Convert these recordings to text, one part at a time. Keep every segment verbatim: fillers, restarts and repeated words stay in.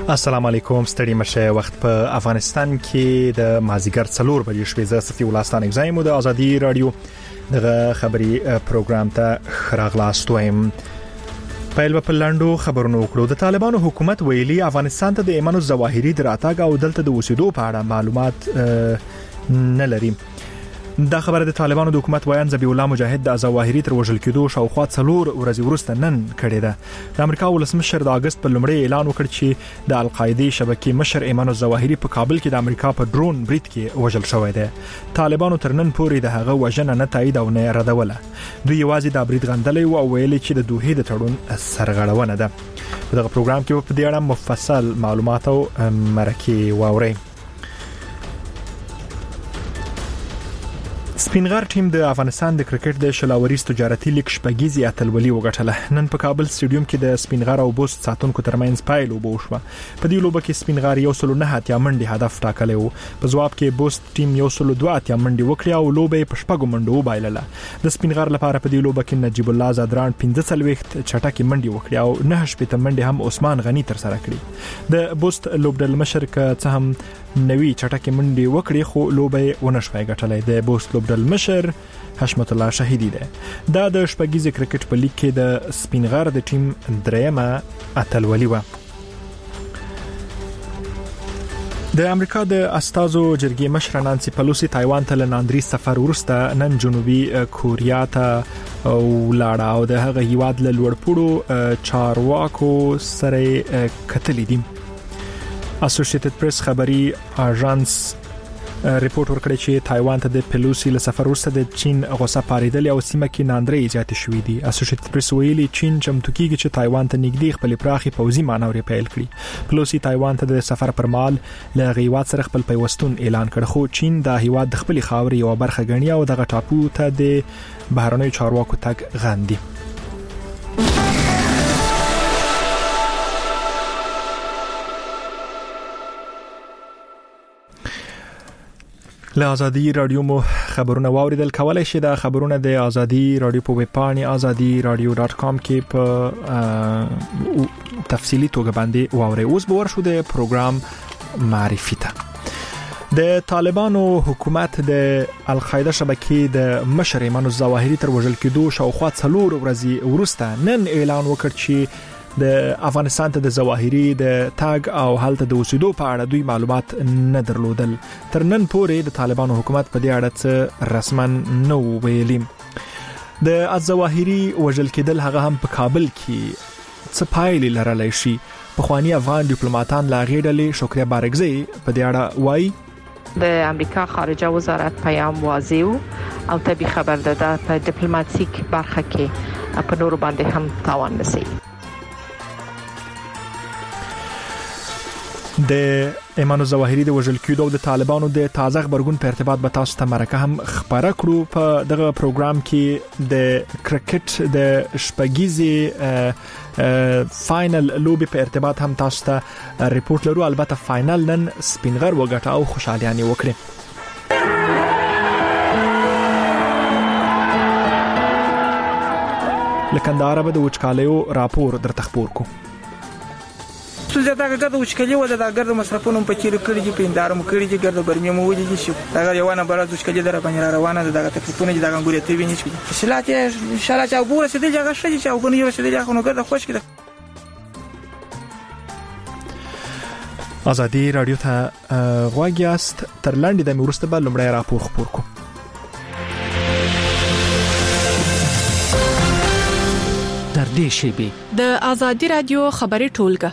السلام علیکم ستړي مشه وخت په افغانستان کې د مازیګر څلور بجې شپې ز صفي ولستان اگزایم د ازادي رادیو دغه خبري پروګرام ته خراغلاست وایم. پایل په لاندو خبرونو وکړو. د طالبانو حکومت ویلي افغانستان ته د ایمان الظواهري د راتګ او دلته د اوسېدو په اړه معلومات نه لري. دا خبره د طالبانو د حکومت ویان ذبیح الله مجاهد د الظواهري تر وژل کېدو شاوخوا څلور ورځې وروسته نن کړې ده. د امریکا ولسمشر د اگست په لومړي اعلان وکړ چې د القاعده شبکې مشر ایمان الظواهري په کابل کې د امریکا په ډرون برید کې وژل شوی دی. طالبانو تر نن پورې د هغه وژنه نه تایید او نه ردوله. دوی یوازې د برید غندلې او ویلي چې د دوحې د تړون سرغړونه ده. په دغه پروګرام کې په دې اړه مفصل معلومات او مرکه واوري. سپینغر ټیم د افغانستان د کرکټ د شلاوري تجارتي لیګ شپږیزې اتلولي وګټله. نن په کابل سټیډیوم کې د سپینغر او بوست ساتونکو ترمنځ پایل وبوشوه. په دې لوبه کې سپینغر یو سل نه اتیا منډي هدف ټاکلی وو. په ځواب کې بوست ټیم یو سل دوه اتیا منډي وکړه او لوبه په شپږو منډو وبایلله. د سپینغر لپاره په دې لوبه کې نجیب الله زادران پنځه څلوېښت چټکي منډي وکړه او نه شپږ منډي هم عثمان غنی تر سره کړې. د بوست لوبډل مشر ک څه هم نوی چټکي منډي وکړي خو لوبه ونه شوي ګټلې. د بوست لوبډل مشر حشمت الله شهیدی ده. دا د شپږیزې کرکټ په لیګ کې د سپینغر د ټیم دریمه اتلولي و. د امریکا د استازو جرګې مشر نانسي پلوسی تایوان ته لناندري سفر ورسته نن جنوبي کوریا ته ولاړه او د هغه هیواد له لوړپوړو چارواکو سره کتلې دي. اسوسییټډ پریس خبري اژانس ریپورت ورکړی چې تایوان ته د پلوسی له سفر وروسته د چین غوسه پاریدل او سیمه کې ناندري زیات شوې دي. اسوسییټډ پریس ویلي چین چمتو کیږي چې تایوان ته نږدې خپل پراخي پوځي مانورې پیل کړي. پلوسی تایوان ته د سفر پر مهال له غیوات سره خپل پیوستون اعلان کړ خو چین د هیواد د خپل خاوري او برخه غنی او د غټاپو ته د بهرنیو چارواکو تګ غندي. له ازادي رادیو مو خبرونه واوریدل. کولای شئ د خبرونه د ازادي رادیو په ویب پاڼې ازادي رادیو ډاټ کام کې په تفصیلی توګه باندې واورئ. اوس به ورشو د پروګرام معرفي ته. د طالبانو حکومت د القاعده شبکې د مشر ایمان الظواهري تر وژل کېدو شاوخوا څلور ورځې وروسته نن اعلان وکړ چې د افغانستان ته د ظواهري د تاګ او حالت د اوسېدو په اړه دوی معلومات نه درلودل. تر نن پورې د طالبانو حکومت په دې اړه څه رسمن نه ویلي. د الظواهري وژل کېدل هغه هم په کابل کې څه پایلې لرلی شي. پخوانی افغان ډیپلوماټان لا غېډلې شکریا بارګزی په دې اړه وایي. د امریکا خارجه وزارت پیام واضح او طبي خبر داده په ډیپلوماټیک برخه کې په نور باندې هم تاوان نشي. د ایمان الظواهري د وژل کېدو د طالبانو د تازه خبرګون په ارتباط به تاسو ته مرکه هم خبره کړو. په دغه پروګرام کې د کرکټ د شپږیزې فائنل لوبي په ارتباط هم تاسو ته ریپورت لرو. البته فائنل نن سپینغر وګټه او خوشالیانه وکړي. لکنداره به د وچکالیو راپور در تخبور کو. زه دا ګرد وچکلی و دا ګرد مصرفونو په چیرې کړی چې پیندارم کړی چې ګرد برمه مو وځي چې دا یوانه برا وچکلی در باندې روانه ده. دا تکلیفونه چې دا ګوري ته ویني چې شلاته شلاته وګوره چې دغه شې چې وګونی یو چې دغه نو ګرد خوش کړه. ازادي رادیو ته غواګیاست. تر لاندې د مرسته بل لمړی راپور خبر کو. در دې شیبه د ازادي رادیو خبري ټولګه.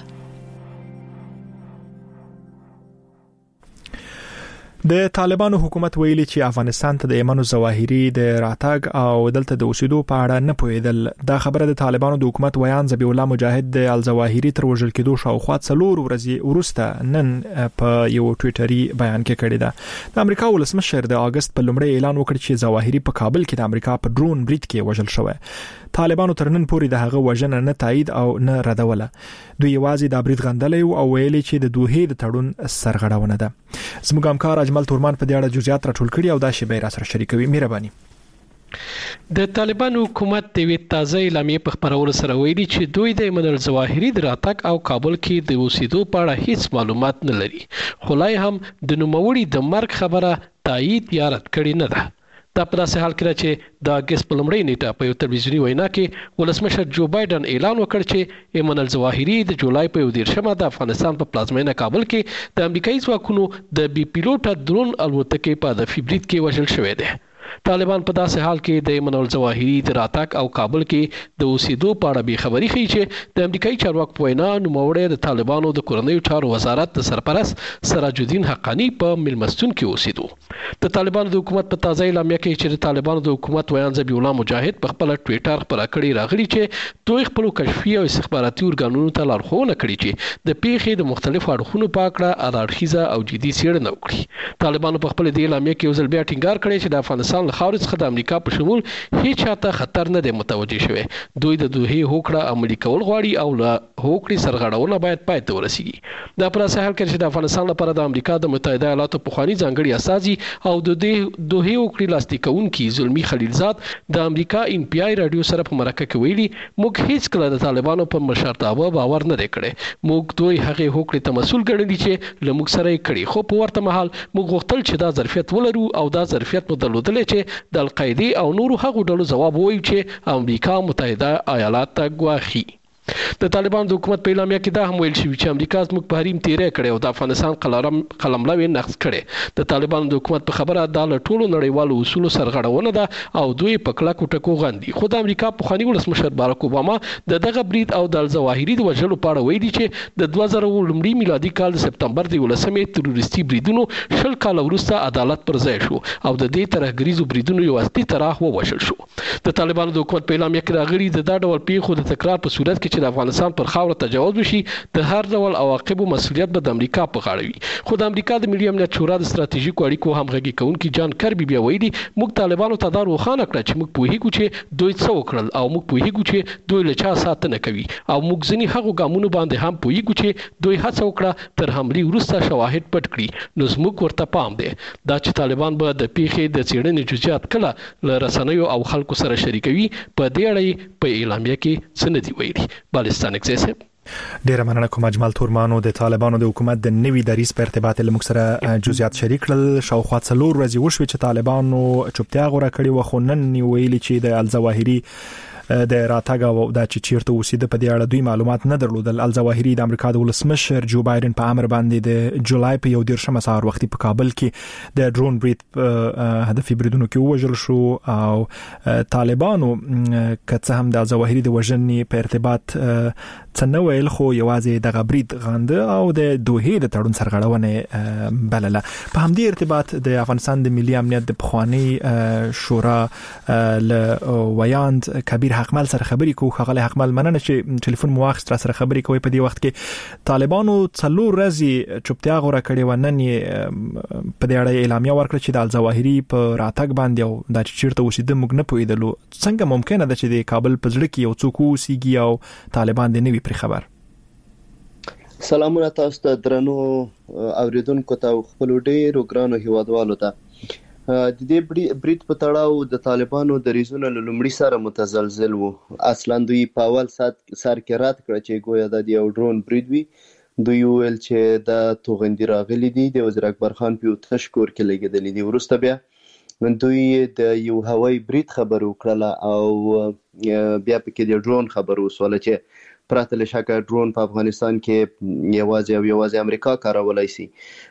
د طالبانو حکومت ویلي چې افغانستان ته د ایمان الظواهري د راتګ او دلته د اوسېدو په اړه نه پوهیدل. دا خبره د طالبانو د حکومت ویان ذبیح الله مجاهد د الظواهري تر وژل کېدو شاوخوا څلور ورځې وروسته نن په یو ټویټري بیان کې کړی ده. د امریکا ولسمشر د اگست په لومړي اعلان وکړ چې ظواهري په کابل کې د امریکا په ډرون برید کې وژل شوی. طالبانو تر نن پورې د هغه وژنه نه تایید او نه ردوله. دوی یوازې د برید غندلې او ویلي چې د دوحې د تړون سرغړونه ده. زموږ همکار اجمل تورمان په دې اړه جزئیات راټول کړي او دا شی به را سره شریکوي. مهرباني. د طالبانو حکومت د وی تازه اعلامیه په خبرولو سره ویلي چې دوی د ایمن الظواهري د راتګ او کابل کې د اوسېدو په اړه هیڅ معلومات نه لري، خو لا هم د نوموړي د مرګ خبره تایید یا رد کړې نه ده. دا په داسې حال کې چې د اگست په لومړۍ نیټه په یو تلویزیوني وینا کې ولسمشر جو بایدن اعلان وکړ چې ایمن الظواهري د جولای په یو دیرشمه د افغانستان په پلازمینه کابل کې د امریکایي ځواکونو د بي پیلوټه درون الوتکې په د فبرید کې وژل شوی دی. طالبان په داسې حال کې د ایمن الظواهري د راتګ او کابل کې د اوسېدو په اړه بې خبري ښیي چې د امریکایي چارواکو په وینا نوموړی د طالبانو د کورنیو چارو وزارت د سرپرست سراج الدین حقانی په میلمستون کې اوسېدو. د طالبانو د حکومت په تازه اعلامیه کې چې د طالبانو د حکومت ویان ذبیح الله مجاهد په خپل ټویټر خبره کړې راغلي چې دوی خپل کشفي او استخباراتي ارګانونو ته لارښوونه کړې چې د پیښې د مختلفو اړخونو په اړه اړخیزه او جدي څېړنه وکړي. طالبانو په خپل د اعلامیه کې یو ځل بیا ټینګار کړی چې د افغانستان له خاورې څخه د امریکا په شمول هیڅ چاته خطر نه دی متوجه شوی. دوی د دوه هوکړه عملي کول غواړي او له هوکړې سرغړونه باید پای ته ورسیږي. دا پر اساس حل کړي چې د افغانستان لپاره د امریکا د متحده ایالاتو پخوانی ځانګړي استازي او د دوه هوکړې لاسلیک کوونکي زلمی خلیلزاد د امریکا ان پی آی رادیو سره په مرکه کې ویلي موږ هیڅ کله د طالبانو په مشرتابه باور نه کړی. موږ دوی هغه هوکړې ته مسؤل ګڼلي چې له موږ سره یې کړي، خو په ورته مهال موږ غوښتل چې دا ظرفیت ولرو او دا ظرفیت مو درلودلی چې د القاعده او نورو هغو ډلو ځواب ووایو چې امریکا متحده ایالات ته ګواښي. د طالبانو د حکومت په اعلامیه کې دا هم ویل شوی چې امریکا زموږ په حریم تیرې کړې او د افغانستان قلم قلمرو یې نقض کړي. د طالبانو د حکومت په خبره دا له ټولو نړیوالو اصولو سرغړونه ده او دوی په کلکو ټکو غندي. خو د امریکا پخوانی ولسمشر باراک اوباما د دغه برید او د الظواهري د وژلو په اړه ویلي چې د دوه زره لومړي میلادي کال د سپتمبر د یولسمې تروریستي بریدونو شل کال وروسته عدالت پر ځای شو او د دې ترهګریزو بریدونو یو اصلي طرح ووژل شو. د طالبانو د حکومت په اعلامیه کې راغلي د دا ډول پیښو د تکرار په صورت کې چې د افغانستان پر خاوره تجاوز وشي د هر ډول عواقبو مسؤلیت به د امریکا په غاړه وي. خو د امریکا د ملي امنیت شورا د ستراتیژیکو اړیکو همغږي کوونکي جان کربي بیا ویلي موږ طالبانو ته دا روښانه کړه چې موږ پوهیږو چې دوی څه وکړل او موږ پوهیږو چې دوی له چا ساتنه کوي او موږ ځینې هغو ګامونو باندې هم پوهیږو چې دوی هڅه وکړه تر حملې وروسته شواهد پټ کړي. نو زموږ ورته پام دی دا چې طالبان به د پیښې د څېړنې جزئیات کله له رسنیو او خلکو سره شریکوي. په دې اړه په اعلامیه کې څه نه دي ویلي. بالستان اکسس ډیره مننه کوم اجمل تورمانو. د طالبانو د حکومت د نوي دریځ په ارتباط له موږ سره جزئیات شریک کړل. شاوخوا څلور ورځې وشوي چې طالبانو چوپتیا غوړه کړې و، خو نن ویلي چې د الظواهري د راتګ او د چې چیرته اوسېده په دې اړه دوی معلومات نه درلودل. الظواهري د امریکا د ولسمشر جو بایدن په امر باندې د جولای په یو دیرشمه سهار وختي په کابل کې د ډرون برید هدفي بریدونو کې وژل شو او طالبانو که هم د الظواهري د وژنې په ارتباط څه نه ویل، خو یوازې د غبرید غانده او د دوه د تړون سرغړونه بلله. په همدې ارتباط د افغانستان د ملي امنیت د پخوانی شورا له ویاند کبیر حقمل سره خبرې کوو. خغله حقمل مننه چې ټلیفون مو واخیست را سره خبرې کوي. په دې وخت کې طالبانو څلور ورځې چوپتیا غوړه کړې و، نن یې په دې اړه اعلامیه ورکړه چې د الظواهري په راتګ باندې او د چیرته اوسېده موږ نه پوهېدلو. څنګه ممکنه ده چې د کابل په زړه کې یو څوک اوسېږي او طالبان د نوي پر خبر؟ سلامونه تاسو ته درنو اوریدونکو ته خپل ډېرو ګرانو هیوادوالو ته. د دې برید په تړاو د طالبانو د ریزونو له لومړي سره متزلزل وو. اصلا دوی په اول سات سر کې رات کړه چې ګویا د یو ډرون برید وي. دوی ویل چې د توغندي راغلي دي د وزیر اکبر خان په تشکر کې لګیدلې دي. وروسته بیا دوی د یو هوایي برید خبر وکړه او بیا پکې د ډرون خبر وسوله چې پراته له شکه ډرون په افغانستان کې یوازې او یوازې امریکا کارولای شي.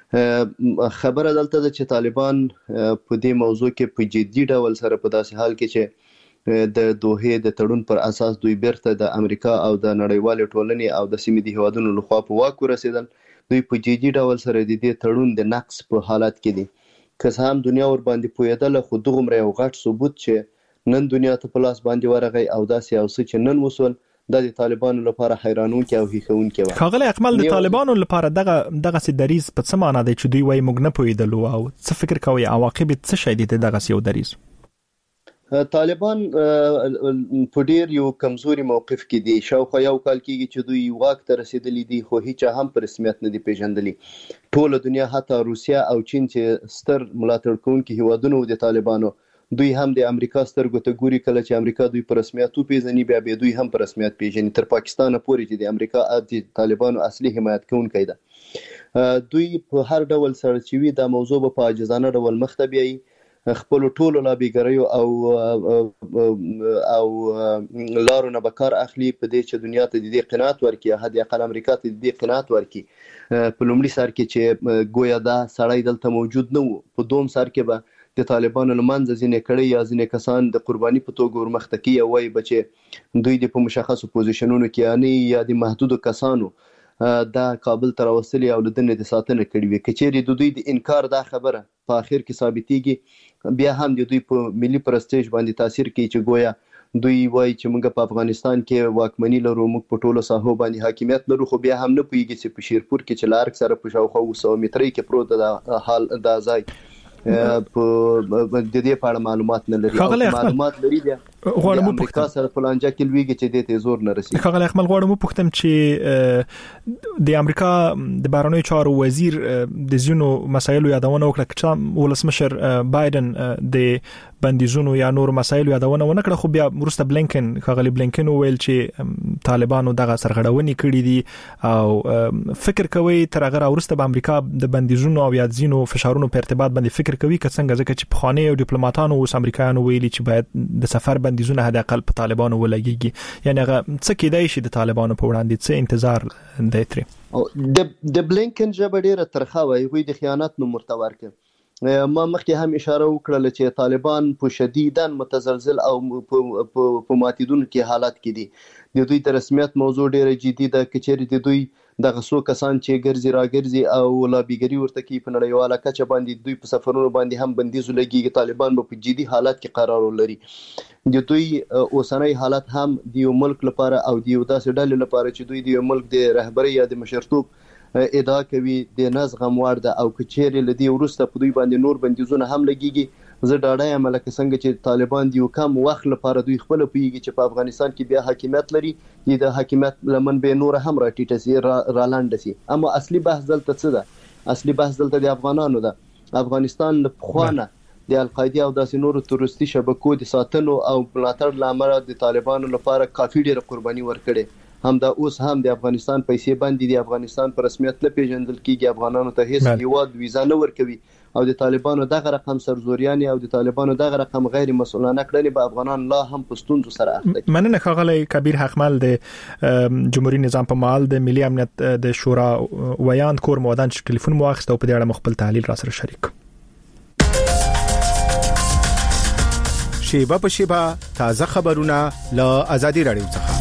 خبره دلته ده چې طالبان په دې موضوع کې په جدي ډول سره په داسې حال کې چې د دوه د تړون پر اساس دوی بیرته د امریکا او د نړیوال ټولنې او د سیمې د هیوادونو لخوا په واک ورسېدل. دوی په جدي ډول سره د دې تړون د نقص په حالت کې دي. که هم دنیا ور باندې پوهېدله، خو دغومره یو غټ ثبوت چې نن دنیا ته په لاس باندې ورغی او داسې یو څه چې نن وسول د طالبانو لپاره حیرانونکي او هیښوونکي و. خاغلی اکمل د طالبانو لپاره دغه دغه سي دریز په څه معنی دی چې دوی وايي موږ نه پوهېدلو او څه فکر کوي عواقب څه شي دي دغه یو دریز؟ طالبان په ډیر یو کمزوري موقف کې دي. شاوخوا یو کال کېږي چې دوی واک ته رسېدلي دي، خو هیڅ هم په رسمیت نه دي پیژندلي. ټوله دنیا حتی روسیا او چین چې ستر ملاتړ کوونکي هیوادونه د طالبانو دوی هم د امریکا سترګو ته ګوري کله چې امریکا دوی په رسمیت وپیژني بیا به دوی هم په رسمیت پیژني تر پاکستان پورې چې د امریکا د طالبانو اصلي حمایت کوونکی ده دوی په هر ډول سره چې وي دا موضوع په عاجزانه ډول مخ ته بیایي خپل ټولو لابیګریو او او لارو نه بکار اخلي په دې چې دنیا ته د دې قناعت ورکړي هدي اقل امریکا ته د دې قناعت ورکړي په لومړي سر کې چې ګویا دا سړی دلته موجود نه وو په دوم سر کې به د طالبانو لمنځه ځینې کړي یا ځینې کسان د قرباني په توګه ورمخته کوي وایي بچي دوی د په مشخصو پوزیشنونو کې اني یا د محدودو کسانو دا کابل تر وصلي او لدنه د ساتنه کړي وي کچېری د دوی د انکار دا خبره په اخر کې ثابتېږي بیا هم د دوی په ملي پرستیج باندې تاثیر کوي چې ګویا دوی وایي چې موږ په افغانستان کې واکمني لرو موږ په ټولو ساحو باندې حاکمیت لرو خو بیا هم نه پوهیږي چې په شیرپور کې چې لارک سره په شاوخوا اوه سوه مترۍ کې پروت د حال دا ځای په د دې په اړه معلومات نه لري معلومات لري بیا غواړم په امریکا سره پلانجا کې لویږي چې د ته زور نه رسي خغل احمد غواړم په پختم چې د امریکا د بهرنیو چارو وزیر د زینو مسایلو یادونه وکړه چې ولسمشر بایدن د بندیزونو یا نور مسایلو یادونه ونه کړه خو بیا ورسته بلینکن خغلی بلینکن ویل چې طالبانو دغه سرغړونې کړې دي او فکر کوي تر هغه ورسته په امریکا د بندیزونو او یا زینو فشارونو په ارتباط باندې فکر کوي که څنګه ځکه چې په خانه او ډیپلوماټانو اوس امریکایانو ویلي چې باید د سفر بندیزونه حد اقل په طالبانو ولګيږي یعنی هغه څه کېدای شي د طالبانو په وړاندې څه انتظار دی ترې او د د بلینکن جبه ډیره ترخه وي وي د خیانت نوم مرتور کړ ما مخکې هم اشاره وکړه چې طالبان په شدیداً متزلزل او په ماتیدونکو حالات کې دي د دوی د رسمیت موضوع ډیره جدي ده کچېری د دوی دغه څو کسان چې ګرځي راګرځي او لابیګری ورته کوي په نړیواله کچه باندې دوی په سفرونو باندې هم بندیز لګي طالبان په جدي حالات کې قرار لري د دوی اوسنۍ حالت هم د یو ملک لپاره او د یو داسې ډلې لپاره چې دوی د یو ملک د رهبرۍ یا د مشرتوب ادعا کوي د نزغم وړ ده او کچېری لدی ورسته په دوی باندې نور بندیزونه هم لګيږي زه ډاډه یم لکه څنګه چې طالبان د یو کم وخت لپاره دوی خپل پیږي چې په افغانستان کې بیا حاکمیت لري د حاکمیت لمن به نور هم راټیټه سي را لاندې سي اما اصلي بحث دلته څه ده اصلي بحث دلته د افغانانو ده افغانستان له خوانه د القاعده او داسې نورو تروریستي شبکو د ساتنو او ملاتړ لامل د طالبانو لپاره کافي ډېر قرباني ورکړي هم دا اوس هم د افغانستان پیسې باندې د افغانستان پر رسمیت نه پیژندل کیږي افغانانو ته هیڅ هیواد ویزا نه ورکوي او د طالبانو دغه رقم سرزوریان او د طالبانو دغه رقم غیر مسؤلانه کړنې به افغانان لا هم پښتون سره اخته مننه خغلی کبیر حقمل د جمهوریت نظام په مال د ملي امنیت د شورا ویان کور مودان چې ټلیفون مو اخیسته په دې اړه مخبل تحلیل را سره شریک شیبه په شیبه تازه خبرونه له ازادي رادیو څخه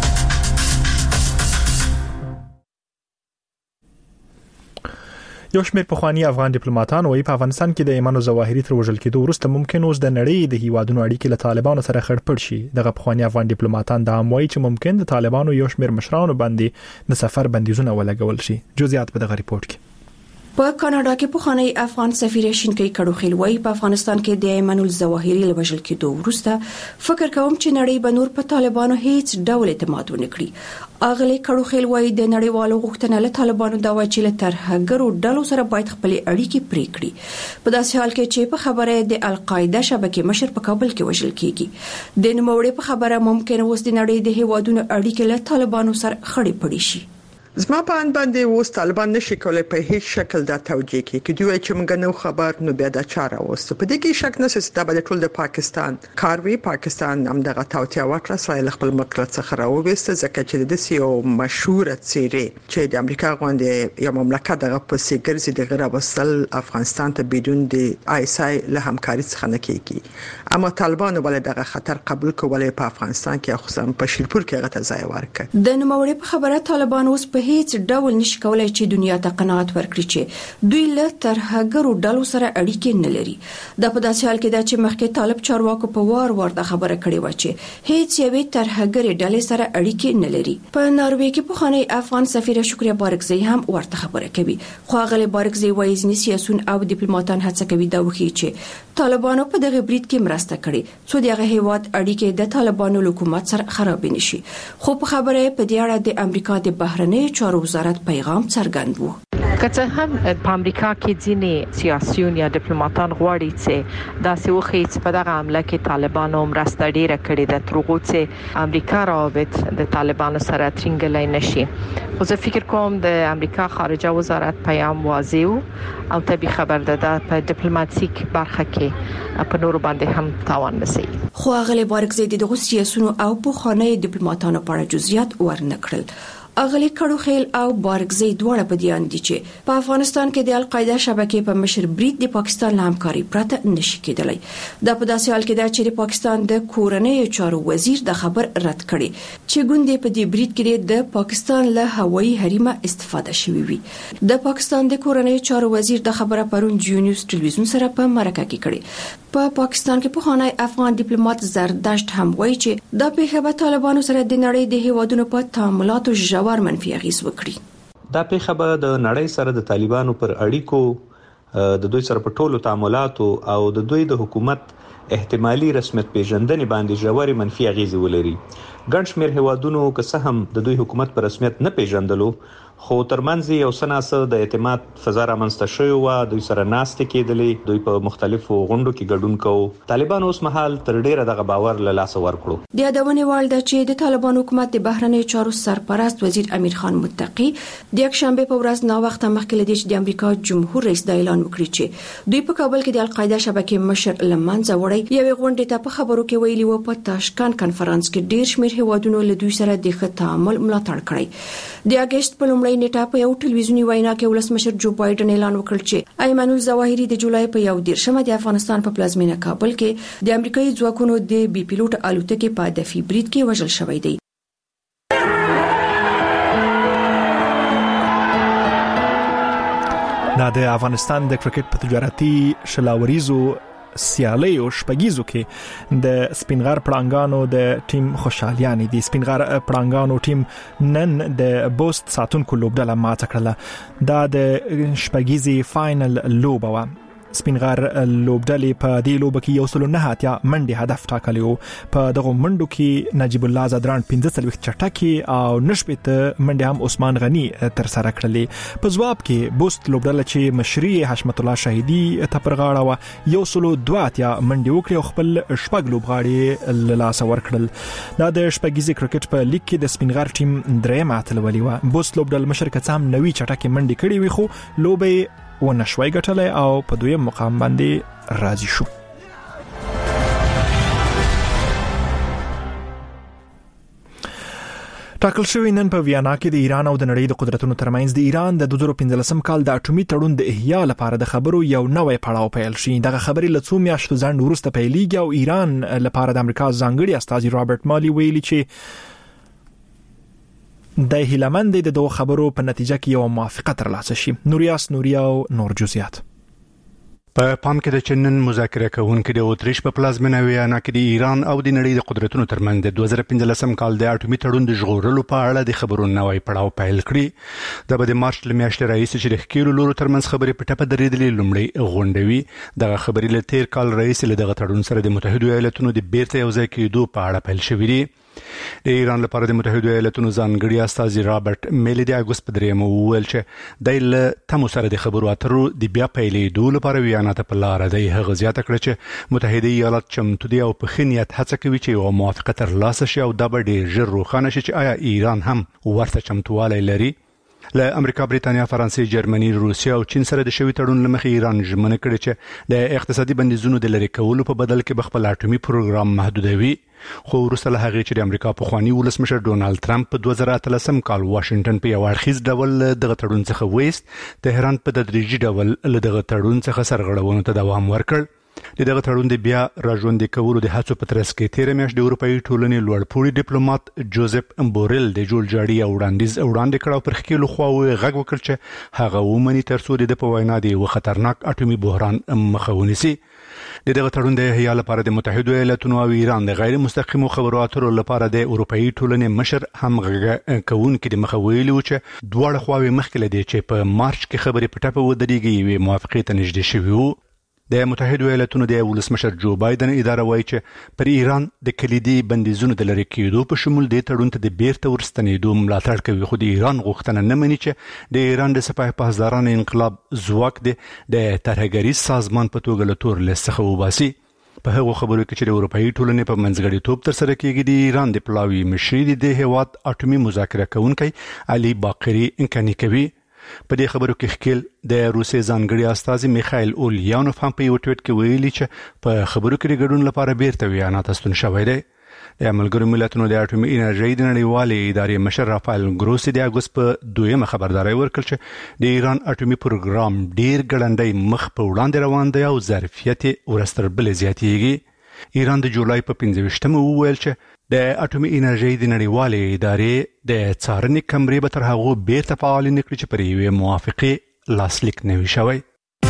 یو شمېر پخوانی افغان ډیپلوماټان وايي په افغانستان کې د ایمان ظواهري تر وژل کېدو وروسته ممکن اوس د نړۍ د هیوادونو اړیکې له طالبانو سره خړپړ شي دغه پخوانی افغان ډیپلوماټان دا هم وايي چې ممکن د طالبانو یو شمېر مشرانو باندې د سفر بندیزونه ولګول شي جزئیات په دغه ریپورت کې په کاناډا کې پخوانی افغان سفیر شینکي کډوخیل وایي په افغانستان کې د ایمان الظواهري له وژل کېدو وروسته فکر کوم چې نړۍ به نور په طالبانو هیڅ ډول اعتماد ونه کړي اغلی کډوخیل وایي د نړیوالو غوښتنه له طالبانو دا و چې له ترهګرو ډلو سره باید خپل اړیکې پرې کړي په داسې حال کې چې په خبره د القاعده شبکې مشر په کابل کې وژل کیږي د نوموړي په خبره ممکن اوس د نړۍ د هیوادونو اړیکې له طالبانو سره خړې پړې شي زما په ان باندې اوس طالبان نشي کولای په هیڅ شکل دا توجیه کوي چې دوی چې موږ نو خبر نو بیا دا چاره وسته په دې کې شک نشته چې دا به ټول د پاکستان کاروي پاکستان هم دغه توتیا وکړه اسرائیل خپل مقلت څخه راوېست ځکه چې د سیو مشهور څیرې چې د امریکا غونډه یا مملکت دغه په سیګرزي د غیر وصل افغانستان ته بدون د آی اس آی له همکاري څخه نه کیږي اما طالبان ولې دغه خطر قبول کولای په افغانستان کې خصوصا په شیرپور کې غته ځای ورکړ د نوموړي په خبره طالبان اوس په هیڅ ډول نشي کولای چې دنیا ته قناعت ورکړي چې دوی له ترهګرو ډلو سره اړیکې نه لري دا په داسې حال کې دا چې مخکې طالب چارواکو په وار وار د خبره کړې و چې هیڅ یوې ترهګرې ډلې سره اړیکې نه لري په ناروې کې پخوانی افغان سفیر شکریا بارکزی هم ورته خبره کوي خو غلې بارکزی وایي ځینې سیاسيون او ډیپلوماټان هڅه کوي دا وکړي چې طالبانو په دغه برید کې مرسته کړي څو دغه هیواد اړیکې د طالبانو حکومت سره خراب نشي خو په خبره په دې اړه د امریکا د بهرنیو چارو وزارت پیغام څرګند وو که هم په امریکا کې ځینې سیاسيون یا ډیپلوماټان غواړي چې دا څه وخت چې په دغه عمله کې طالبانو مرسته ډیره کړې ده ترغو چې امریکا روابط د طالبانو سره ترنګلای نشي. خو زه فکر کوم د امریکا خارجه وزارت پیام واضح او طبي خبر ده په ډیپلوماټیک برخه کې په نور باندې هم تاوان نشي. خو اغلی بارکزی د سیاسيونو او په خانه ډیپلوماټانو په اړه جزئیات ورنکړل. اغلی کړو خیل او بارکزی دواړه په دیان دي چې په افغانستان کې د القاعده شبکې په مشر برید د پاکستان له همکاري پرته نشي کېدلی. دا په داسې حال کې ده چې د پاکستان د کورنۍ چارو وزیر د خبر رد کړي چې ګوندې په دې برید کې د پاکستان له هوایي حریمه استفاده شوې وي. د پاکستان د کورنۍ چارو وزیر د خبره پرون جیو نیوز ټلویزیون سره په مرکه کې کړي. په پا پاکستان کې په خانه افغان ډیپلوماټ زردشت هم وایي چې د پیښه طالبانو سره د نړۍ د هیوادونو په تعاملاتو ژور منفي اغیز وکړي. دا پیښه به د نړۍ سره د طالبانو پر اړیکو د دوی سره په ټولو تعاملاتو او د دوی د حکومت احتمالي رسمیت پیژندنې باندې ژورې منفي اغیز ولري. ګڼ شمېر هیوادونو که څه هم د دوی حکومت پر رسمیت نه پیژندلو خو ترمنځ یو سناسه د اعتماد فضا رامنځته شوی و. دوی سره ناستې کېدلې، دوی په مختلفو غونډو کې ګډون کوي. طالبان اوس مهال تر ډیره دغه باور له لاسه ورکړو. د یادونې وړ ده چې د طالبان حکومت د بهرنی چارو سرپرست وزیر امیر خان متقی د یکشنبه په ورځ نا وخت مخکې لدی چې د امریکا جمهور رئیس د اعلان وکړي چې دوی په کابل کې د القاعده شبکې مشر لمنځه وړي. یوې غونډې ته په خبرو کې ویلي و په تاشکند کانفرنس کې ډیر شمېر هیوادونو له دوی سره د ښه تعامل ملاتړ کړی. د اگست په لومړۍ نیټه په یو ټلویزیونی وینا کې ولسمشر جو بایدن اعلان وکړ چې ایمن الظواهری د جولای په یو دیرشمه د افغانستان په پلازمینه کابل کې د امریکایي ځواکونو د بي پیلوټ الوتکې په دفي برید کې وژل شوی دی. دا د افغانستان د کرکټ په تجارتي شلاوریزو سیالي او شپږیزو کې د سپینغار پړانګانو د ټیم خوشحالیان دي. سپینغار پړانګانو ټیم نن د بوست ساتونکو لوبډله ماته کړله. دا د شپږیزي فائنل لوبه و. سپینغار لوبډلې په دې لوبه کې یو سل نه اتیا منډي هدف ټاکلی و. په دغه منډو کې نجیب الله زدران پنځه څلوېښت چټکي او نشپېته منډي هم عثمان غني تر سره کړلې. په ځواب کې بوست لوبډله چې مشري حشمت الله شهیدي ته پر غاړه و یو سل دوه اتیا منډي وکړي او خپل شپږ لوبغاړي له لاسه ورکړل. دا د شپږیزي کرکټ په لیګ کې د سپینغار ټیم درېیم اتلولي و. بوست لوبډله مشر کڅام نوي چټکي منډي کړي وي خو لوبې و نشوي ګټلې او په دویم مقام باندې راضي شو. ټاکل شوی نن په ویانا کې د ایران او د نړۍ د قدرتونو ترمنځ د ایران د دوه زره پنځلسم کال د اټومي تړون د احیا لپاره د خبرو یو نوې پړاو پیل شي. دغه خبرې له څو میاشتو ځنډ وروسته پیلېږي او ایران لپاره د امریکا ځانګړي استازي رابرټ مالي ویلي چې د هیلمند د دوه خبرو په نتیجه کې یو موافقت ترلاسه شي. نوریاس نوریا او نور جزئیات په پام کې د چنن مذاکره کوونکو د اوتریش په پلازمینه ویانا کې د ایران او د نړۍ د قدرتونو ترمنځ د دوه زره پنځلسم کال د اټومي تړون د ژغورلو په اړه د خبرو نوې پړاو پیل کړی. د بده مارچ له میاشتې راهیسې چې د ښکیلو لورو ترمنځ خبرې په ټپه درېدلې لومړی غونډوي. دغه خبرې له تیر کال راهیسې له دغه تړون سره د متحده ایالاتونو د بیرته یوځای کېدو په اړه پیل شوی دی. د ایران لپاره د متحده ایالاتونو ځانګړي استازي رابرټ میلی د اگست په درېیمه وویل چې د له تمو سره د خبرو اترو د بیا پیلېدو لپاره ویانا ته په لاره دی. هغه زیاته کړه چې متحده ایالات چمتو دي او په ښه نیت هڅه کوي چې یو موافقه ترلاسه شي او دا به ډېر ژر روښانه شي چې آیا ایران هم ورته چمتووالی لري. له امریکا، بریتانیا، فرانسې، جرمني، روسیا او چین سره د شوی تړون لمخې ایران ژمنه کړې چې د اقتصادي بندیزونو د لرې کولو په بدل کې به خپل اټومي پروګرام محدودوي. خو وروسته له هغې چې د امریکا پخواني ولسمشر ډونالد ټرمپ په دوه زره اتلسم کال واشنگټن په یو اړخیز ډول دغه تړون څخه ویست، تهران په تدریجي ډول له دغه تړون څخه سرغړونو ته دوام ورکړ. د دغه تړون د بیا راژوندي کولو د هڅو په ترڅ کې تېره میاشت د اروپایي ټولنې لوړپوړي ډیپلوماټ جوزف بوریل د جوړجاړي او وړاندیز وړاندې کړ او پر ښکیلو خواوې غږ وکړ چې هغه ومني ترڅو د په وینا د یو خطرناک اټومي بحران مخه ونیسي. د دغه تړون د احیا لپاره د متحده ایالاتونو او ایران د غیر مستقیمو خبرو اترو لپاره د اروپایي ټولنې مشر هم غږ کوونکي د مخه ویلي و چې دواړه خواوې مخکې له دې چې په مارچ کې خبرې په ټپه ودرېږي یوې موافقې ته نږدې شوي وو. د متحده ایالاتونو د ولسمشر جو بایدن اداره وایي چې پر ایران د کلیدي بندیزونو د لرې کېدو په شمول د تړون ته د بیرته ورستنېدو ملاتړ کوي، خو د ایران غوښتنه نه مني چې د ایران د سپاه پاسدارانو انقلاب ځواک د ترهګریز سازمان په توګه له تور لیست څخه وباسي. په هغو خبرو کې چې د اروپایي ټولنې په منځګړیتوب ترسره کېږي، د ایران د پلاوي مشري د هېواد اټومي مذاکره کوونکی علي باقري انکاني کوي. په دې خبرو کې ښکیل د روسیې ځانګړي استازي میخایل اولیانوف هم په یو ټویټ کې ویلي چې په خبرو کې د ګډون لپاره بیرته ویانا ته ستون شوی دی. د ملګرو ملتونو د اټومي انرژۍ د نړیوالې ادارې مشر رافایل ګروسي د اګوست په دویمه خبرداري ورکړه چې د ایران اټومي پروګرام ډیر ګړندی مخ په وړاندې روان دی او ظرفیت ورستر بل زیاتېږي. ایران د جولای په پنځه ویشتمه وویل چې د اټومي انرژۍ د نړیوالې ادارې د څارنې کمرې به تر هغو بیرته فعال نه کړي چې پر یوې موافقې لاسلیک نه وي شوی.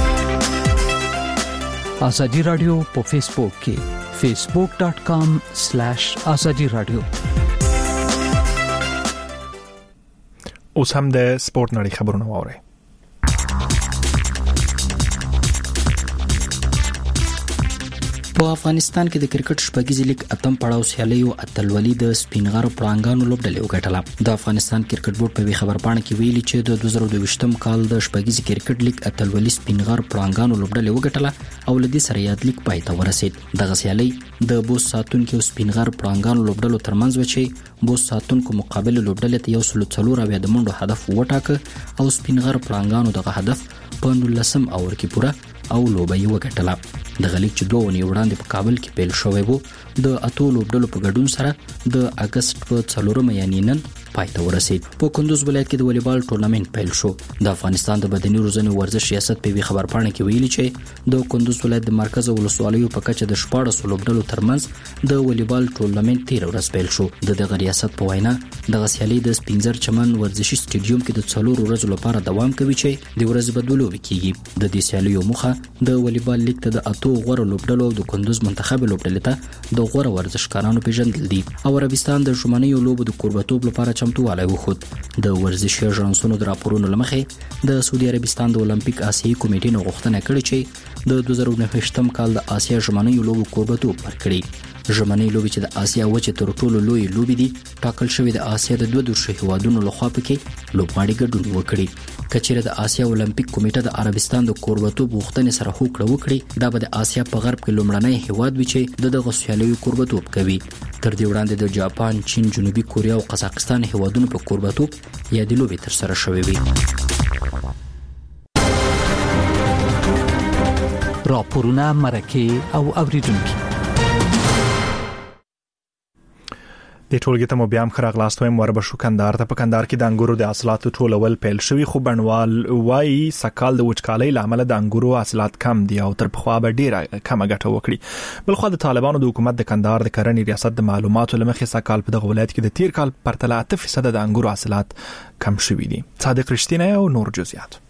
ازادي رادیو په فیسبوک کې facebook dot com slash azadi radio. اوس هم د سپورت نړۍ خبرونه واورئ. په افغانستان کې د کرکټ شپږیزې لیګ اتم پړاو سیالیو اتلولي د سپینغر پړانګانو لوبډلې وګټله. د افغانستان کرکټ بورډ په وی خبرپاڼه کې ویلي چې د دوه زره دوه ویشتم کال د شپږیزې کرکټ لیګ اتلولي سپینغر پړانګانو لوبډلې وګټله او لدی سره یاد لیګ پای ته ورسید. دغه سیالي د بوس ساتونکو او سپینغر پړانګانو لوبډلو ترمنځ و چې بوس ساتونکو مقابل لوبډلې ته یو سل څلور اویا د منډو هدف وټاکه او سپینغر پړانګانو دغه هدف په نولسم اور کې پوره او لوبه یې وګټله. د غلیک چې دوه ونې وړاندې په کابل کې پیل شوی وو، د اتو لوبډلو په ګډون سره د اگست په څلورمه یعنی نن پای ته ورسید. په کندوز ولایت کې د والیبال ټورنمنت پیل شو. د افغانستان د بدني روزنې ورزش ریاست په وی خبرپاڼه کې ویلي چې د کندوز ولایت د مرکز ولسوالیو په کچه د شپاړس لوبډلو ترمنځ د والیبال ټورنمنت تیر ورځ پیل شو. د دغه ریاست په وینا د سیالي د سپینزر چمن ورزشي سټیډیوم کې د څلور ورځې لپاره دوام کوي چې د ورځې بدلو وکړي. د دې سیالیو موخه د والیبال لیګ ته د اتو غوړو لوبډلو د کندوز منتخب لوبډلې ته د غوړو ورزشکارانو پیژندل دي. او عربستان د ژمنیو لوبو د کوربتوب لپاره چمتووالی وښود. د ورزشي اژانسونو د راپورونو لمخې د سعودي عربستان د اولمپیک آسیایي کمیټې نه غوښتنه کړې چې د دوه زره نهه ویشتم کال د آسیا ژمنیو لوبو کوربتوب ورکړي. ژمنۍ لوبې چې د آسیا وچې تر ټولو لوی لوبې دي ټاکل شوې د آسیا د دوه دیرشو هیوادونو لخوا پکې لوبغاړي ګډون وکړي. کچېرې د آسیا اولمپیک کمیټه د عربستان د کوربتوب غوښتنې سره هوکړه وکړي، دا به د آسیا په غرب کې لومړنی هیواد وي چې د دغه سیالیو کوربتوب کوي. تر دې وړاندې د جاپان، چین، جنوبي کوریا او قزاقستان هیوادونو په کوربتوب یادې لوبې تر سره شوې وي. راپورونه، مرکې او اوریدونکو د ټولګي ته مو بیا هم خراغلاست وایم. وربشو کندهار ته په کندهار کې د انګورو د حاصلاتو ټولول پیل شوی، خو بڼوال وايي سکال د وچکالۍ لامل د انګورو حاصلات کم دي او تر پخوا به ډیره کمه ګټه وکړي. بل خو د طالبانو د حکومت د کندهار د کرنې ریاست د معلوماتو لمخې سکال په دغه ولایت کې د تیر کال پرتله اته فیصد د انګورو حاصلات کم شوي دي. صادق رښتینی او نور جزئیات.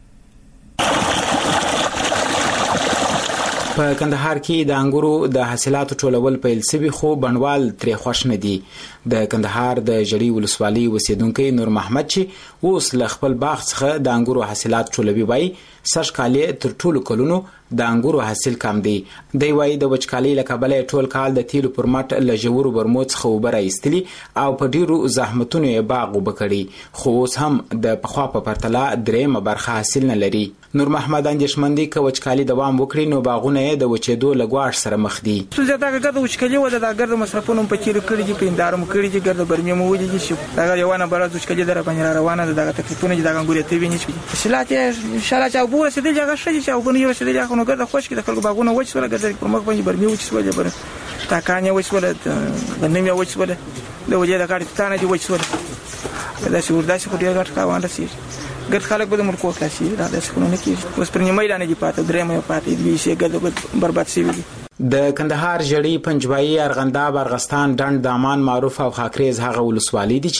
په کندهار کې د انګورو د حاصلاتو ټولول پیل شوی، خو بڼوال ترې خوښ نه دي. د کندهار د جړی ولسوالۍ اوسیدونکو نور محمد چې اوس له خپل باغ څخه د انګورو حاصلات ټولوي وایي سږ کال تر ټولو کلونو د انګورو حاصل کم دی. دی وایي د وچکالۍ له کبله ټول کال د تیلو پر مټ له ژورو برمو څخه اوبه راایستلي او په ډیرو زحمتونو یې باغ اوبه کړي، خو اوس هم د پخوا په پرتله درېیمه برخه حاصل نه لري. نور محمد اندېښمن دی که وچکالي دوام وکړي نو باغونه یې د وچېدو له ګواښ سره مخ دي. زیاته ګرد وچکالي وده د ګرد مصرفونو په چیرې کړي دي، پیندارو کړي دي، ګرد برمې مو وځي چې دا یوانه برات وچکالي در باندې روانه ده. دغه تکلیفونه چې دا ګوري ته ویني چې سلات یې ان شاء الله چې وګوره چې دغه شې چې وګوري چې دغه نو ګرد خوش کې د خلکو باغونه وچ سره ګرد پر مخ باندې برمې وچ سره بر تا کانه وچ سره غنمې وچ سره د وجه د کارت تانه دی وچ سره دا چې وردا چې په ډیر غټ کاوان رسي ګرد خلک به د ملکو خلاصي دا د څه نه کیږي. اوس پر نیمه نه دی پاتې درېمه پاتې دی چې ګرد برباد شي. د کندهار جړی، پنجوایي، ارغنداب، ارغستان، ډنډ، دامان، معروف او خاکریز هغه ولسوالۍ دي چې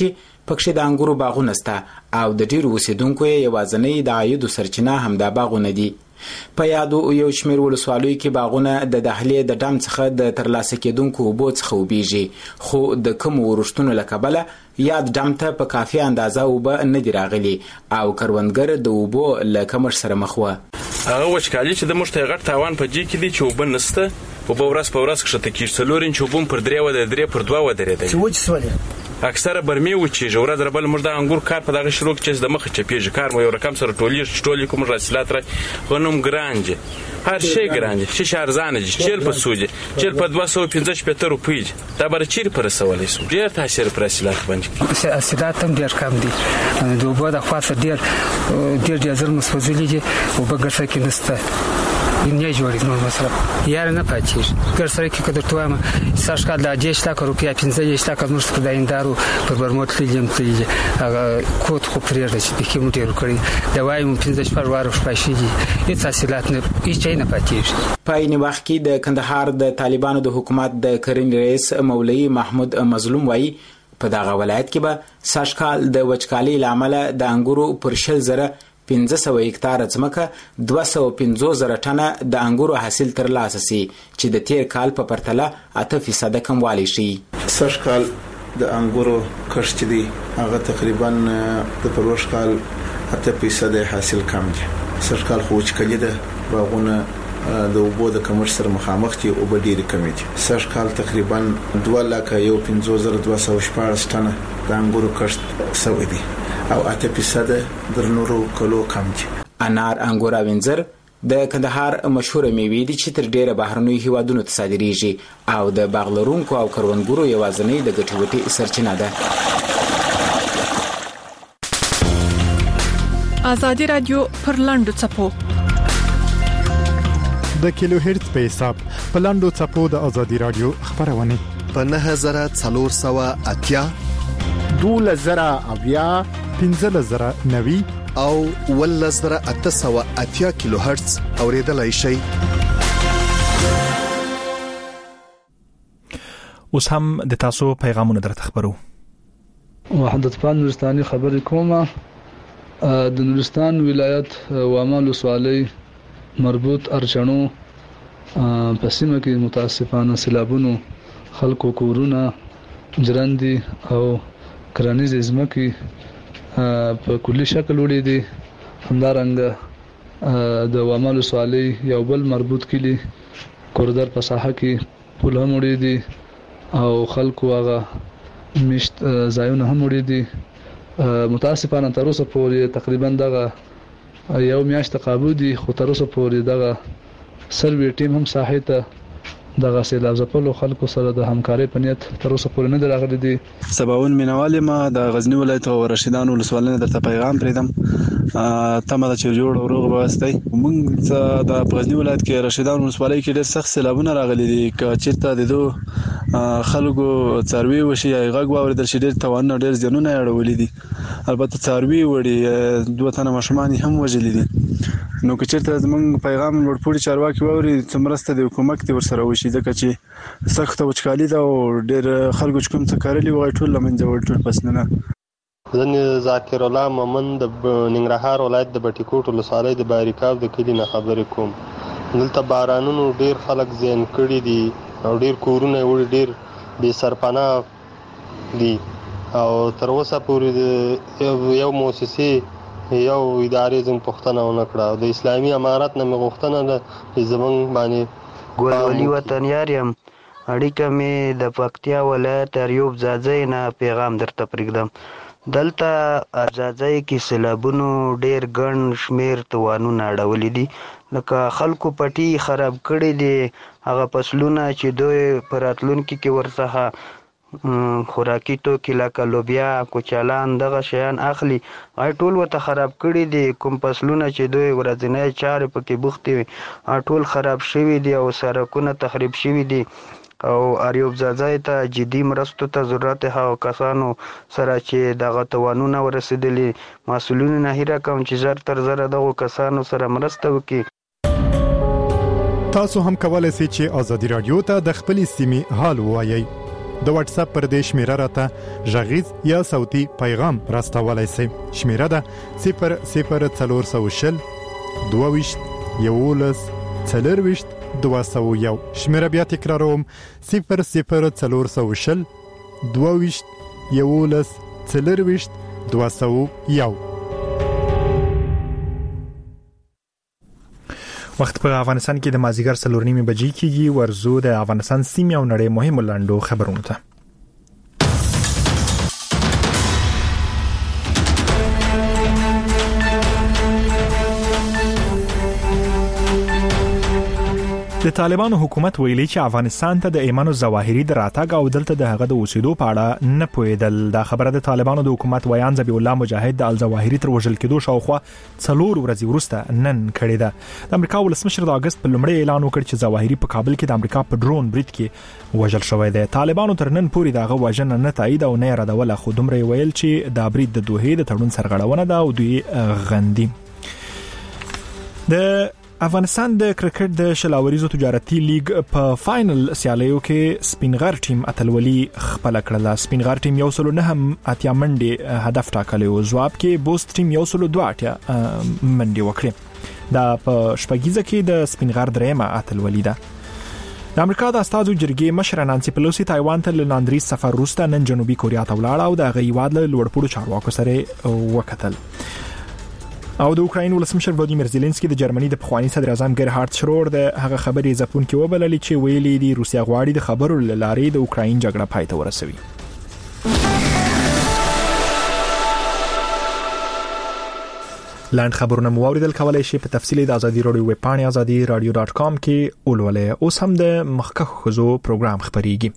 پکې د انګورو باغونه سته او د ډیرو اوسیدونکو یوازنۍ د عاید سرچینه هم د باغونه دي. په یادو یو شمېر ولسوالیو کې باغونه د دهلې د ډم څخه د ترلاسه کېدونکو اوبو څخه وبېږي، خو د کومو ورښتونو له کبله یاد ډم ته په کافي اندازه اوبه نه دي راغلي او کروندګر د اوبو له کمښت سره مخ وه. هغه وچکالي چې د موږ ته غټ تاوان په دې کې دی چې اوبه نشته، اوبه ورځ په ورځ کښته کېږي، څلور انچ اوبه پر درې ودرېدې، درې پر دوه ودرېدلې چې وچ سولې اکثره برمې وچېږي. ورځ ربل موږ د انګور کار په دغه شروع کې چې د مخه چپېږي، کار مو یو رقم سره ټولېږي، ټولې کوم حاصلات را غنم ګران دي، هر شی ګران دي، شیشه ارزانه دي، چیل په سود دي، چیل په دوه سوه پنځه شپېته روپۍ دي. دا بره چیرې په رسولی سو؟ ډېر تاثیر پر حاصلات باندې حاصلات هم ډېر کم دي. د اوبو د خوا څخه ډېر ډېر ډېر زر مسوځلي دي، اوبه ګټه کې نشته، دنیا جوړې نور مصرف یار نه پاتېږي. ګر سره کې که درته وایم سږ کال د دېرش لکه روپۍ پنځه دېرش لکه زموږ په دایندارو پر برمو تللي یم تللي دي، هغه کوت خو پرېږده چې بیخي مو ډېر کړي، دوایي مو پنځه شپږ واره شپاشي دي، هېڅ حاصلات نه هېڅ شی نه پاتېږي. په عین وخت کې د کندهار د طالبانو د حکومت د کرنې رئیس مولوي محمود مظلوم وایي په دغه ولایت کې به سږ کال د وچکالۍ له امله د انګورو پر شل زره پنځه سوه هکتاره ځمکه دوه سوه پنځوس زره ټنه د انګورو حاصل ترلاسه سي، چې د تیر کال په پرتله اته فیصده کموالی ښیي. سږ کال د انګورو کښت دی هغه تقریبا د پروش کال اته فیصده حاصل کم دی. سږ کال خو وچکالي ده، باغونه د اوبو د کمښت سره مخامخ دي، اوبه ډېرې کمې دي. سږ کال تقریبا دوه لکه یو پنځوس زره دوه سوه شپاړس ټنه د انګورو کښت سوی دی او اته فیصده در نورو کلو کم دي. انار، انګور او انځر د کندهار مشهوره میوې دي چې تر ډیره بهرنیو هیوادونو ته صادریږي او د باغ لرونکو او کروندګرو یوازنۍ د ګټې وټې سرچینه ده. ازادي رادیو پر لاندو چپو د کیلو هرتز په حساب په لاندو چپو د ازادي رادیو خبرونه په نه هزار څلور سوه اتیا دوله زره اویا پنځه زره نوي او ول زره اته سوه اتیا کیلو هرتز اوریدلای شي. اوس هم د تاسو پیغامونه درته خبرو. وحدت پال نورستاني خبرې کومه. د نورستان ولایت وامال وسوالۍ مربوط ارچنو په سیمه کې متاسفانه سیلابونو خلکو کورونه جرندي او کرنیز ځمکې په کلی شکل وړي دي. همدارنګه د وامال وسوالۍ یو بل مربوط کلی کوردر په ساحه کې پول هم وړي دي او خلکو هغه مشت ځایونه هم وړي دي. متاسفانه تر اوسه پورې تقریبا دغه یو میاشت قابو دي، خو تر اوسه پورې دغه سروي ټیم هم ساحه ته دغه سیلاب ځپلو خلکو سره د همکارۍ په نیت تر اوسه پورې نه راغلي دي. سباون مینوال ما د غزنی ولایت او رشیدان ولسوالۍ درته پیغام پریدم تمه د چې جوړ او روغ واسطي. موږ د غزنی ولایت کې رشیدان ولسوالۍ کې ډېر سخت سیلابونه راغلي دي، چې چیرته د دوه خلکو څاروي وشي یا غږ واوریدل شي ډېر توان ډېر ځنونه اړولې دي. البته څاروي وړي دوه تنه ماشومان هم وژلي دي. نو که چیرته زمونږ پیغام لوړپوړي چارواکي واوري څومره د حکومت ته ورسره وشي، ځکه چې سخت وچکالي ده او ډېر خلکو چې کوم څه کارلي وای ټول لمنځه وړل ټول فصلونه. زه ذاکر الله مومن د ننګرهار ولایت د بټي کوټ ولسوالۍ د باریکاو د کلي نه خبرې کوم. دلته بارانونو ډېر خلک زیان کړي دي او ډېر کورونه وړي ډېر بې سرپناه دي او تر اوسه پورې یو مؤسسې یو ادارې زموږ پوښتنه ونه کړه. د اسلامي امارت نه مې غوښتنه ده چې زموږ باندې ګلولي وطنیار یم. اړیکه مې د پکتیا ولایت ایوب ځاځی نه پیغام درته پرېږدم. دلته ځاځی کې سیلابونو ډېر ګڼ شمېر توانونه اړولي دي، لکه خلکو پټي خراب کړي دي. هغه فصلونه چې دوی په راتلونکي کې ورڅخه خوراکي توکي لکه لوبیا، کوچالان دغه شیان اخلي، هغه ټول ورته خراب کړي دي. کوم فصلونه چې دوی ورځنی چارې پکې بوختې وي ټول خراب شوي دي او سړکونه تخریب شوي دي او ایوب ځاځی ته جدي مرستو ته ضرورت هغو کسانو سره چې دغه توانونه ورسېدلي. مسؤلینو نه هیله کوم چې زر تر زره دغو کسانو سره مرسته وکړي. تاسو هم کولای شئ چې ازادي رادیو ته د خپلې سیمې حال ووایئ. د واتس اپ پر دې شمیره راته ژغیز یا صوتي پیغام راستولای شئ. شمیره ده صفر صفر څلور سوه شل دوه ویشت یولس څلرویشت دوه سوه یو. شمیره بیا تکراروم صفر صفر څلور سوه شل دوه ویشت یولس څلرویشت دوه سوه یو. وخت په افغانستان کې د مازیګر څلور نیمې بجې کېږي. ورزو د افغانستان سیمې او نړۍ مهمو لاندو خبرونه ته. د طالبانو حکومت ویلي چې افغانستان ته د ایمانو ظواهري د راتګ او دلته د هغه د اوسېدو په اړه نه پوهېدل. دا خبره د طالبانو د حکومت ویان ذبیح الله مجاهد د الظواهري تر وژل کېدو شاوخوا څلور ورځې وروسته نن کړې ده. د امریکا ولسمشر د اگست په لومړي اعلان وکړ چې ظواهري په کابل کې د امریکا په ډرون برید کې وژل شوی دی. طالبانو تر نن پورې دغه وژنه نه تایید او نه ردوله، خو دومره ویل چې دا برید د دوحې د تړون سرغړونه ده او دوی غندي. د افغانستان د کرکټ د شلاوریزو تجارتي لیگ په فائنل سیالیو کې سپینغر ټیم اتلولي خپل کړل. سپینغر ټیم یو سلو نه هم اتیا منډي هدف ټاکلی او ځواب کې بوست ټیم یو سلو دوه اتیا منډي وکړي. دا په شپږیزه کې د سپینغر درېمه اتلولي ده. د امریکا د استازو جرګې مشر نانسي پلوسی تایوان ته لاندریز سفر وروسته نن جنوبي کوریا ته ولاړه او د غیواد له لوړپوړو چارواکو سره وکتل. او د اوکراین ولسمشر ولادیمیر زيلنسکي د جرمني د پخوانی صدر اعظم ګرهارد شرور د هغه خبرې ځپون کې وبللې چې ویلي دي روسیا غواړي د خبرو لارې د اوکراین جګړه پای ته ورسوي. لاند خبرونه مو اوریدل کولای شي په تفصیل د ازادي رادیو ویب پاڼه ازادي رادیو ډاټ کام کې ولولئ. اوس هم د مخکخ خزو پروګرام خبريږي.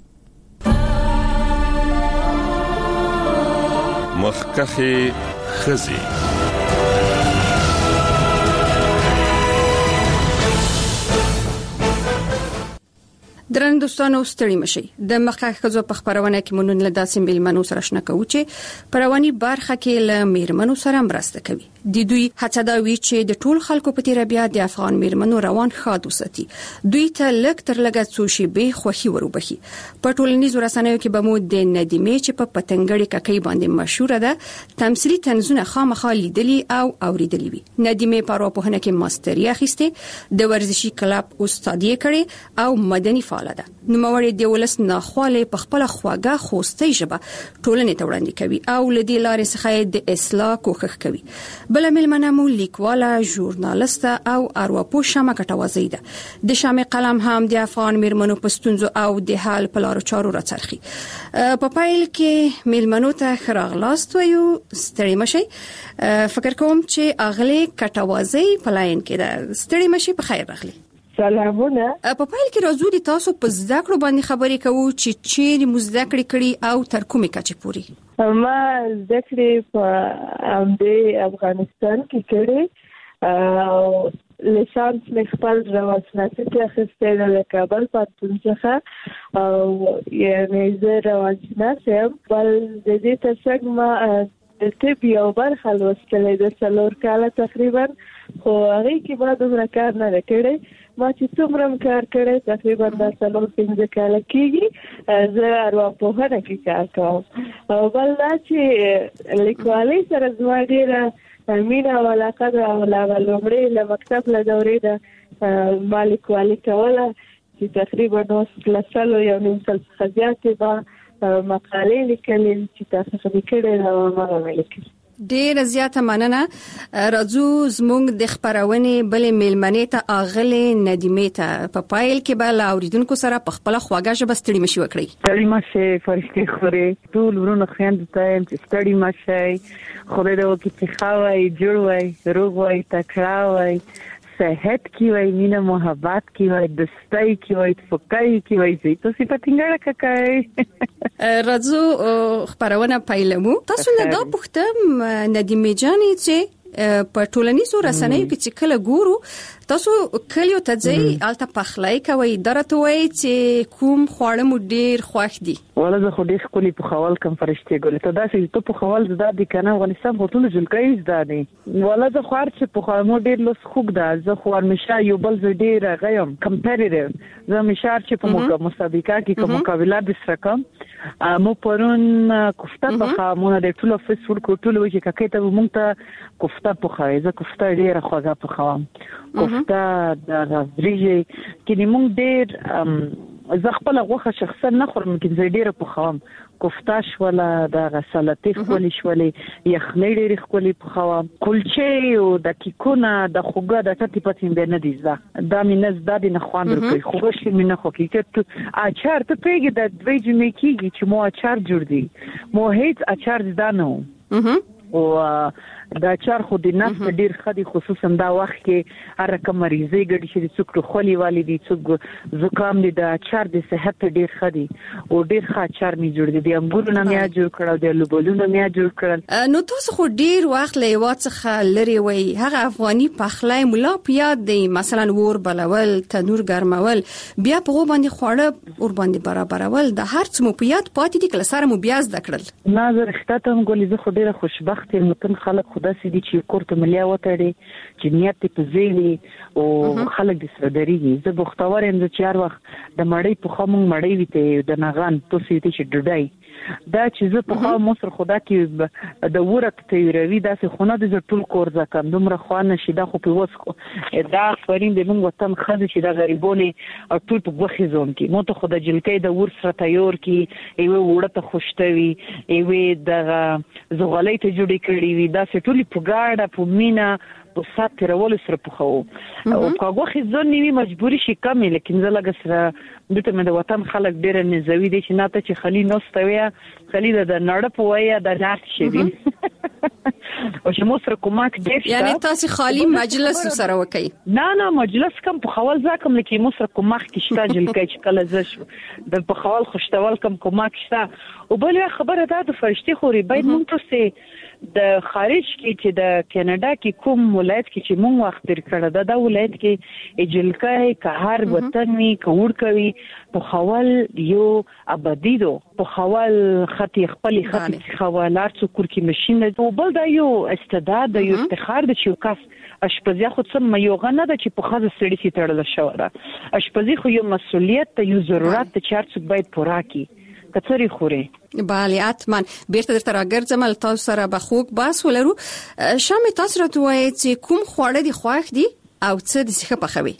مخکخ خزي درن دوستانو ستړي مشي. د مخکخ خزو په خبرونه کې مونږ له داسې میلمنو سره شنه کوو چې پرواني برخه کې له میرمنو سره مرسته کوي. د دوی هڅه دا وی چې د ټول خلکو په تیر بیا د افغان میرمنو روان ښاد وساتي. دوی ته لک تر لګه څو شي به خوخي وروبخي. په ټولنیزو رسنیو کې به مو د ندیمه چې په پتنګړی ککې باندې مشهور ده تمثيلي تنزونه خامخا لیدلي او اوریدلي وي. ندیمه په اروپهنه کې ماستری اخیسته، د ورزشي کلب استادي کړي او مدني فعال ده. نوموړی د ولس ناخواله په خپل خواګه خوستي ژبه ټولنې ته وړاندې کوي او لدی لارې څخه د اصلاح کوښښ کوي. بل ملمنه مو لیکواله، ژورنالیست او ارواپوه شمه کټوازی ده. د شمه قلم هم د افغان میرمنو پستونزو او د حال پلارو چارو راڅرخي. په پایل کې میلمنو ته خراغلاست ویو. ستړي مشي. فکر کوم چې اغلی کټوازی پلاین کې ده. ستړي مشي په خیر راغلی. سلامونه. په پایل کې راځو د تاسو په زده کړو باندې خبرې کوو چې چیرې مزده کړې کړي او تر کومه کچې پوري. ما زده کړې په امده افغانستان کې کړې او لیسانس مې خپل روانشناسي کې اخیستی د کابل پوهنتون څخه او یعنی زه روانشناس یم. بل د دې ترڅنګ ما د طب یو برخه لوستلې د څلور کاله تقریبا، خو هغه کې ما دومره کار نه کړی. ما چې څومره کار کړی تقریبا د څلور پنځه کاله کېږي. زه ارواپوهنه کې کار کوم او بل دا چې لیکوالۍ سره زما ډېره مینه او علاقه ده او لومړی له مکتب له دورې ده ما لیکوالي کوله چې تقریبا اوس له سلو یو نیم سل څخه زیاتې به مقالې لیکلې چې تاسو خبرې کړې او ما هم لیکلې. ډیر زیاته مننه. راځو زموږ د خبرونې بلې میلمنې ته اغلې ندیمه ته په پایل کې به لا اوریدونکو سره په خپل خواږه ژبه ستړي مشي وکړي. ستړي مشي فرشتي خوري ټول ورونه خويند ته چې ستړي مشي خوري دا وکي چې خاوي جوړ وای روغ وای تکړه وای صحت کی وای مینه محبت کی وای دستای کی وای فکای کی وای زی تاسو په ټینګړه ککای. راځو خبرونه پایلمو. تاسو نه دا پوښتم ندیمه جانې چې په ټولنیزو رسنیو کې چې کله ګورو تاسو کلیو ته ځئ الته پخلای کوي درته وایي چې کوم خواړه مو ډیر خوښ دي ولله خو ډیر خولي په خوال کم فرشتي ګولې ته دا چې ته په خوال زده دي کنه افغانستان خو ټول جلګي زده دي ولله خو هر چې په خوال مو ډیر لوس خوګ ده زه خو همیشه یو بل ډیر غیم کمپیریټیو زه همیشه چې په مسابقه کې کوم مقابله د سرکم مو پرون کوفته په مونږ د ټولو فیسبوک کو ټولو چې ککې ته مونږ ته کوفته په خوای زه کوفته ډیره خوږه په خوام کوفته د غزريجي کې مونږ ډیر زه خپل غوخه شخصا نه خورم کې زه ډیره په خوام کوفته شولا د سلطې خولي شولې یخنۍ ډیره خولي په خوام کلچې او د کیکونه د خوګه د ټټي پاتین به نه دي زه دا مینز د نه خوان ورکوي خوګه شي مینه خو کې اچار ته پیګه د دوی جمعې کېږي چې مو اچار جوړ دي مو هیڅ اچار زدانو او دا چار خو د نفس ډیر خدي خصوصا دا وخت کې هر کوم مریضي ګډي شي څوک خولي والي دي څوک زکام دي دا چار د صحت ډیر خدي او ډیر ښه چار می جوړ دي د انګورو نه میا جوړ کړو د لوبولونو میا جوړ کړل نو تاسو خو ډیر وخت له یوات څخه لري وي هغه افغاني پخلای مولا پیاد دی مثلا ور بلول تنور ګرمول بیا په باندې خوړه ور باندې برابرول د هر څه مو پیاد پاتې دي کله سره مو بیا زده کړل نظر ختم ګولې زه خو ډیره خوشبخت یم متن خلک خدا سي دي چې کورته ملیا وټړي چې نیت په زیلی او خلک د سردري زه بختور یم چې هر وخت د مړی په خمو مړی وته د نغان توسي ته چې ډډای دا چې زه په خوا مصر خدا کې د ورت تیروي دا څه خونه د ټول کور ځکه دومره خوانه شي دا خو په وسخو دا فرین د موږ وطن خځه چې د غریبونی ټول په غوخي زون کې مو ته خدای جلکې د ور سره تیار کې ایوه وړته خوشتوي ایوه د زغلې ته جوړې کړې وي دا څه ټول په ګاډه په مینا په سات رول سره په خو او په غوخي زون نیوي مجبوري شي کمې لیکن زه لګ سره دته مې د وطن خلک ډېر نزوي دي چې ناته چې خلی نوستوي خلی د نړ په ویا د نارت شي او چې مو سره کومک ډېر یعنی تاسو خالی مجلس سره وکي نه نه مجلس کم په خپل ځکه لکه مو سره کومک کیشته جل کې چې کله زش د په خپل خوشتوال کم کومک شته او بل خبره ده د فرشتي خوري باید مونږ ته د خارج کې چې د کاناډا کې کوم ولایت کې چې مونږ وخت تر کړه دا د ولایت کې اجلکای که هر وطن وی کوړ کوي په خپل یو ابدي دو په خپل خطي خپل خطي خوالار څو کور کې ماشين او بل دا یو استعداد د یو افتخار د یو کس اشپزي خو څه یو غنه د چې په خاصه سړی سي تړل شو را اشپزي خو یو مسولیت ته یو ضرورت ته چارڅ باید پوره کی کڅري خوري بله اتمن بیرته درته راګرځم تاسو سره به خوک باس ولرو شامه تاسو راته وایي چې کوم خواړه دي خوښ دي او څه دي څه پخوي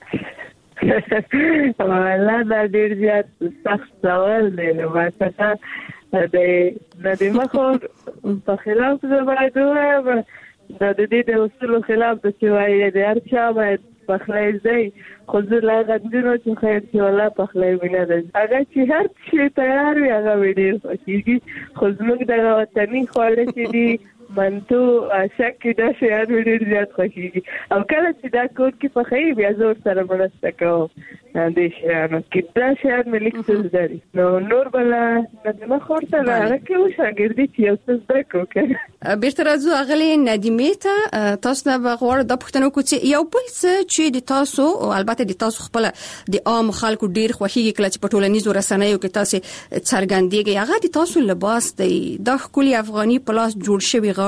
والله دا ډیر زیات سخت سوال دی نو واسطه د د مخور په خلاف زه باید وایم دا د دې د اصول خلاف د چې وایي د هر چا باید پخلای دی خو زه لا غندنه چې خیر چې ولا پخلای وینه ده هغه چې هر څه تیار وي هغه وړي خوږي خو زموږ د وطني خواړه چې دي منتو شک دا شیان ډېر زیات خوښيږي او کله چې دا کور کې پخې بیا زور سره مرسته کوم د شیانو کې دا شیان مې لیکل دي نو نور بل د مخور سره هغه کې شاګردي چې یو څه زده کوي بیرته راځو اغلی ندیمه ته تاسو نه بغوړ د پښتنو کو چې یو بل څه چې د تاسو او البته د تاسو خپل د عام خلکو ډیر خوښيږي کله چې په ټولنیزو رسنیو کې تاسو څرګندېږي هغه د تاسو لباس دی د خولي افغاني پلاس جوړ شوی